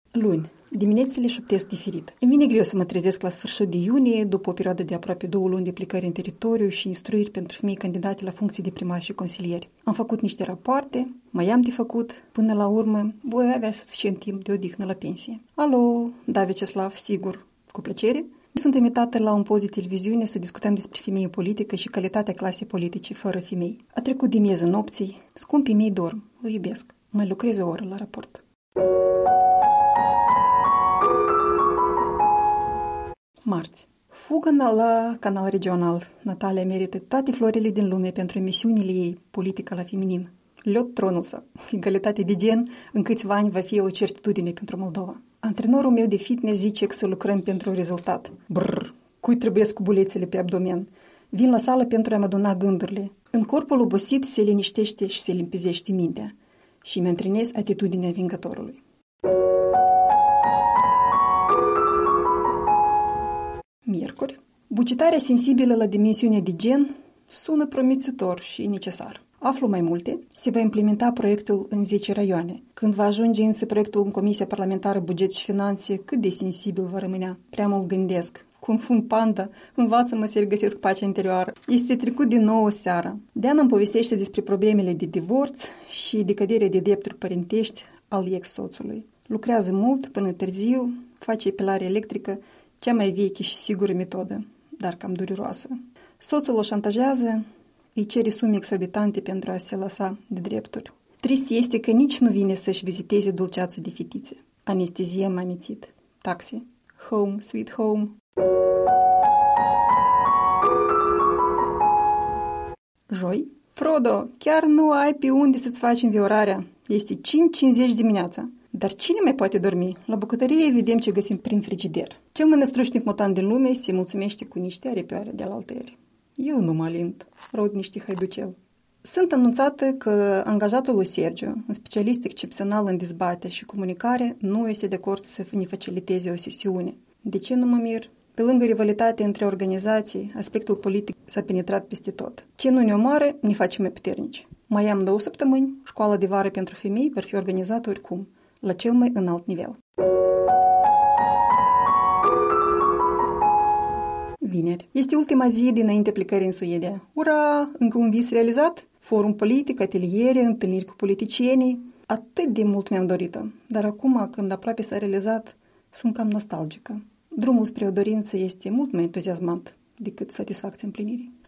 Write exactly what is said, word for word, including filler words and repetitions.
Luni. Diminețile șoptesc diferit. Îmi vine greu să mă trezesc la sfârșit de iunie, după o perioadă de aproape două luni de plecări în teritoriu și instruiri pentru femei candidate la funcții de primari și consilieri. Am făcut niște rapoarte, mai am de făcut, până la urmă voi avea suficient timp de odihnă la pensie. Alo, da, Vyacheslav, sigur, cu plăcere. Sunt invitată la un post de televiziune să discutăm despre femei în politică și calitatea clasei politice fără femei. A trecut de miezul nopții, scumpii mei dorm, vă iubesc, mai lucrez o oră la raport. Marți. Fugă la canal regional. Natalia merită toate florile din lume pentru emisiunile ei Politică la feminin. Lot tronulsa. Egalitate de gen în câțiva ani va fi o certitudine pentru Moldova. Antrenorul meu de fitness zice că să lucrăm pentru un rezultat. Brrr, cui trebuie cu bulețele pe abdomen? Vin la sală pentru a-mi aduna gândurile. În corpul obosit se liniștește și se limpezește mintea. Și îmi antrenez atitudinea vingătorului. Miercuri. Bucetarea sensibilă la dimensiunea de gen sună promițător și necesar. Aflu mai multe. Se va implementa proiectul în zece raioane. Când va ajunge însă proiectul în Comisia Parlamentară Buget și Finanțe, cât de sensibil va rămânea? Prea mult gândesc. Kung Fu Panda, învață-mă să regăsesc pacea interioară. Este trecut din nou o seară. Deana îmi povestește despre problemele de divorț și decăderea de drepturi părintești al ex-soțului. Lucrează mult până târziu, face epilare electrică, cea mai veche și sigură metodă, dar cam dureroasă. Soțul o șantajează, îi cere sume exorbitante pentru a se lăsa de drepturi. Trist este că nici nu vine să-și viziteze dulceață de fetițe. Anestezie m-a amețit. Taxi. Home, sweet home. Joi. Frodo, chiar nu ai pe unde să-ți faci înviorarea. Este cinci cincizeci dimineața. Dar cine mai poate dormi? La bucătărie vedem ce găsim prin frigider. Cel mai năstrușnic mutant din lume se mulțumește cu niște aripioare de alaltăieri. Eu nu mă alint, rod niște haiducel. Sunt anunțată că angajatul lui Sergiu, un specialist excepțional în dezbatere și comunicare, nu este de acord să ne faciliteze o sesiune. De ce nu mă mir? Pe lângă rivalitatea între organizații, aspectul politic s-a penetrat peste tot. Ce nu ne omoară, ne face mai puternici. Mai am două săptămâni, școala de vară pentru femei va fi organizată oricum, la cel mai înalt nivel. Vineri. Este ultima zi dinainte plecării în Suedia. Ura! Încă un vis realizat? Forum politic, ateliere, întâlniri cu politicienii. Atât de mult mi-am dorit-o. Dar acum, când aproape s-a realizat, sunt cam nostalgică. Drumul spre o dorință este mult mai entuziasmant decât satisfacția împlinirii.